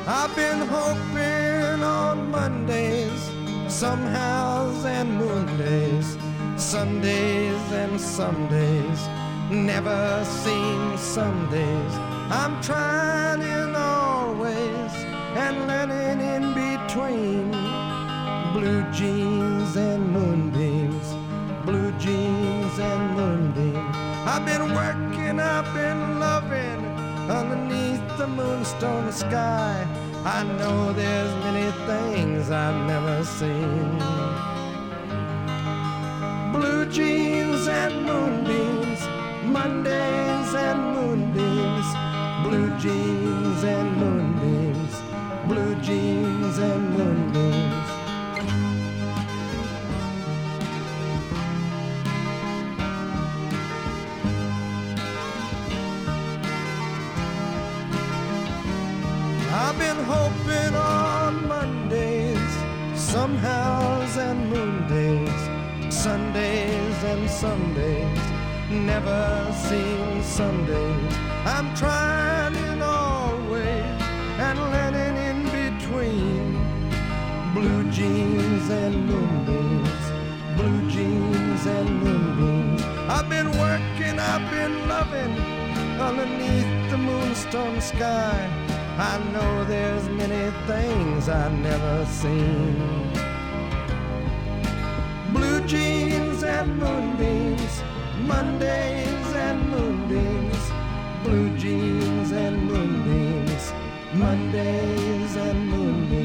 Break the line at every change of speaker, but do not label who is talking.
I've been hoping on Mondays, somehows and moon days, Sundays and some days, never seem some days. I'm trying in all ways and learning in between. Blue jeans and moonbeams, blue jeans and moonbeams. I've been working, I've been loving underneath the moonstone sky. I know there's many things I've never seen. Blue jeans and moonbeams, Mondays and moonbeams, blue jeans and moonbeams, blue jeans and moonbeams. I've been hoping on Mondays, somehows and moon days, Sundays and some days, never seem Sundays. I'm trying in all ways and learning in between. Blue jeans and moonbeams, blue jeans and moonbeams. I've been working, I've been loving underneath the moonstone sky. I know there's many things I've never seen. Blue jeans and moonbeams, Mondays and moonbeams, blue jeans and moonbeams, Mondays and moonbeams.